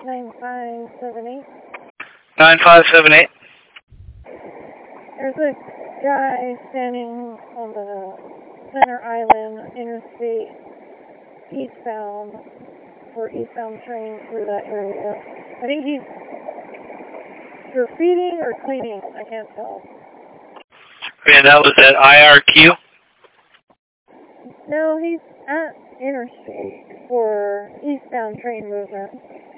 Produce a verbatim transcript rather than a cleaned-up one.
nine five seven eight. nine five seven eight. There's a guy standing on the Center Island Interstate eastbound, for eastbound train through that area. I think he's graffitiing or cleaning, I can't tell. And that was at I R Q? No, he's at Interstate for eastbound train movement.